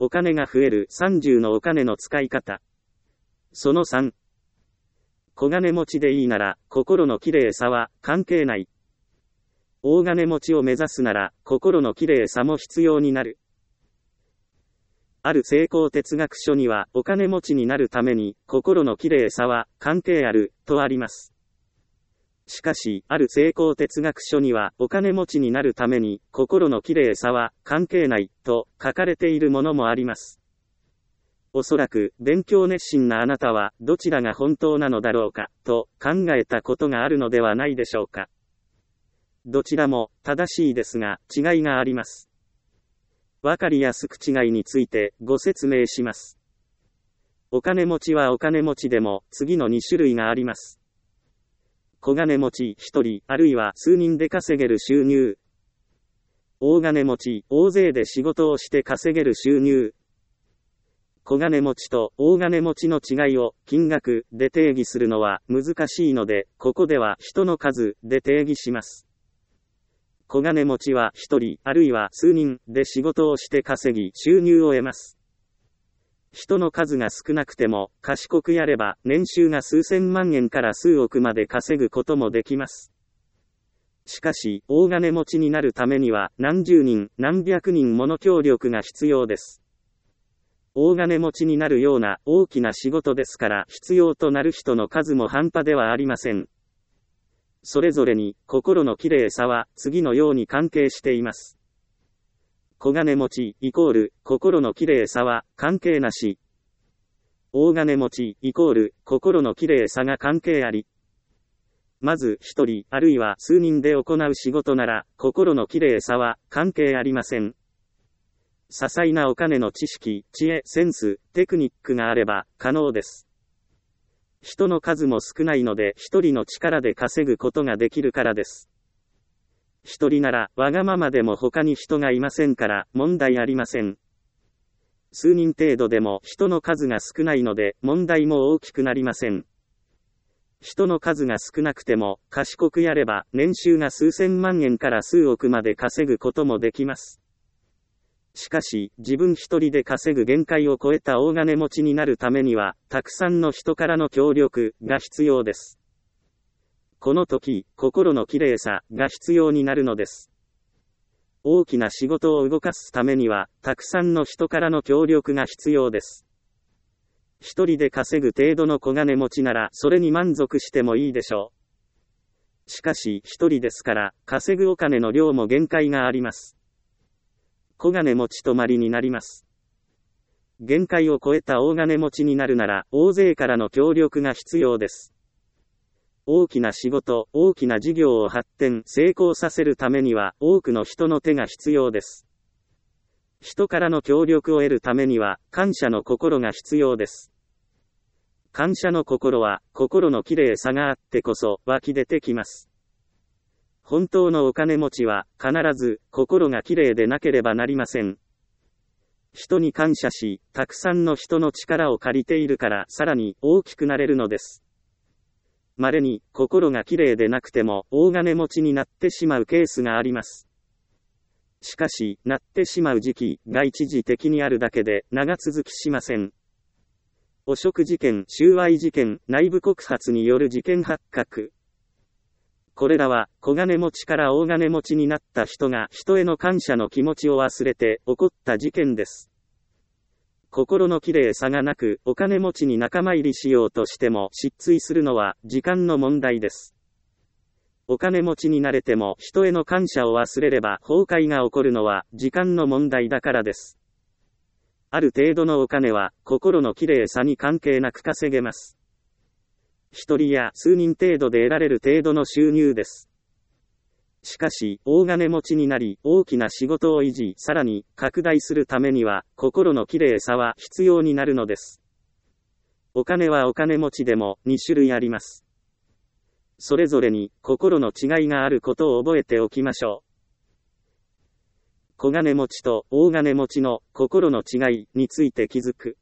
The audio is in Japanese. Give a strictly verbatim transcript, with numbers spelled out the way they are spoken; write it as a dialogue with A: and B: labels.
A: お金が増えるさんじゅうのお金の使い方。そのさん。小金持ちでいいなら、心のきれいさは関係ない。大金持ちを目指すなら、心のきれいさも必要になる。ある成功哲学書には、お金持ちになるために、心のきれいさは関係ある、とあります。しかし、ある成功哲学書には、お金持ちになるために、心のきれいさは関係ない、と書かれているものもあります。おそらく、勉強熱心なあなたは、どちらが本当なのだろうか、と考えたことがあるのではないでしょうか。どちらも、正しいですが、違いがあります。わかりやすく違いについて、ご説明します。お金持ちはお金持ちでも、次のに種類があります。小金持ち一人、あるいは数人で稼げる収入。大金持ち、大勢で仕事をして稼げる収入。小金持ちと大金持ちの違いを金額で定義するのは難しいので、ここでは人の数で定義します。小金持ちは一人、あるいは数人で仕事をして稼ぎ収入を得ます。人の数が少なくても、賢くやれば、年収が数千万円から数億まで稼ぐこともできます。しかし、大金持ちになるためには、何十人、何百人もの協力が必要です。大金持ちになるような大きな仕事ですから、必要となる人の数も半端ではありません。それぞれに、心のきれいさは、次のように関係しています。小金持ちイコール心のきれいさは関係なし。大金持ちイコール心のきれいさが関係あり。まず一人あるいは数人で行う仕事なら心のきれいさは関係ありません。些細なお金の知識、知恵、センス、テクニックがあれば可能です。人の数も少ないので一人の力で稼ぐことができるからです。一人なら、わがままでも他に人がいませんから、問題ありません。数人程度でも人の数が少ないので、問題も大きくなりません。人の数が少なくても、賢くやれば、年収が数千万円から数億まで稼ぐこともできます。しかし、自分一人で稼ぐ限界を超えた大金持ちになるためには、たくさんの人からの協力が必要です。この時、心のきれいさが必要になるのです。大きな仕事を動かすためには、たくさんの人からの協力が必要です。一人で稼ぐ程度の小金持ちなら、それに満足してもいいでしょう。しかし、一人ですから、稼ぐお金の量も限界があります。小金持ち止まりになります。限界を超えた大金持ちになるなら、大勢からの協力が必要です。大きな仕事、大きな事業を発展、成功させるためには、多くの人の手が必要です。人からの協力を得るためには、感謝の心が必要です。感謝の心は、心のきれいさがあってこそ、湧き出てきます。本当のお金持ちは、必ず、心がきれいでなければなりません。人に感謝し、たくさんの人の力を借りているから、さらに、大きくなれるのです。稀に、心がきれいでなくても、大金持ちになってしまうケースがあります。しかし、なってしまう時期が一時的にあるだけで、長続きしません。汚職事件、収賄事件、内部告発による事件発覚。これらは、小金持ちから大金持ちになった人が、人への感謝の気持ちを忘れて、起こった事件です。心のきれいさがなく、お金持ちに仲間入りしようとしても失墜するのは時間の問題です。お金持ちになれても人への感謝を忘れれば崩壊が起こるのは時間の問題だからです。ある程度のお金は心のきれいさに関係なく稼げます。一人や数人程度で得られる程度の収入です。しかし、大金持ちになり、大きな仕事を維持、さらに、拡大するためには、心のきれいさは必要になるのです。お金はお金持ちでも、に種類あります。それぞれに、心の違いがあることを覚えておきましょう。小金持ちと大金持ちの心の違いについて気づく。